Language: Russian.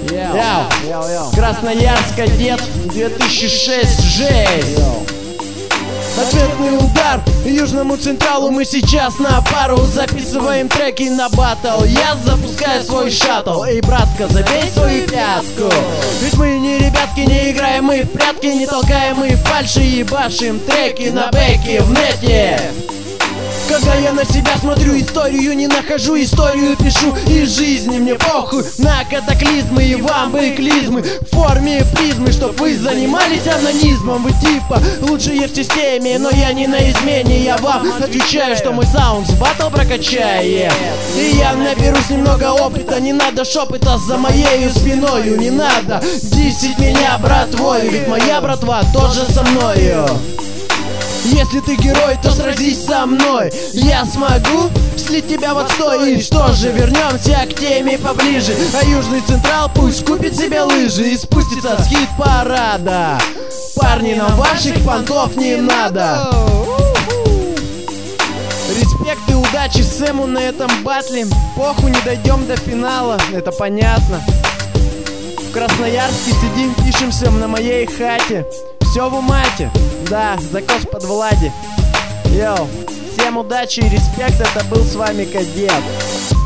Красноярск, кадет, 2006, жесть. Ответный удар Южному Централу. Мы сейчас на пару записываем треки на баттл. Я запускаю свой шаттл. Эй, братка, забей свою пятку. Ведь мы не ребятки, не играем мы в прятки, не толкаем мы фальши, ебашим треки на бэке в нете. Когда я на себя смотрю, историю не нахожу, историю пишу из жизни. Мне похуй на катаклизмы и вам бы клизмы в форме призмы, чтоб вы занимались анонизмом. Вы типа лучшие в системе, но я не на измене. Я вам отвечаю, что мой саунд с баттл прокачает. И я наберусь немного опыта, не надо шепота за моею спиною. Не надо десять меня братвой, ведь моя братва тоже со мною. Если ты герой, то сразись со мной. Я смогу слить тебя в отстой. И что же, вернемся к теме поближе. А Южный Централ пусть купит себе лыжи и спустится с хит-парада. Парни, нам ваших понтов не надо. Респект и удачи Сэму на этом батле. Похуй, не дойдем до финала, это понятно. В Красноярске сидим, пишемся на моей хате. Все в умате, да, закос под Влади. Йоу, всем удачи и респект, это был с вами Кадет.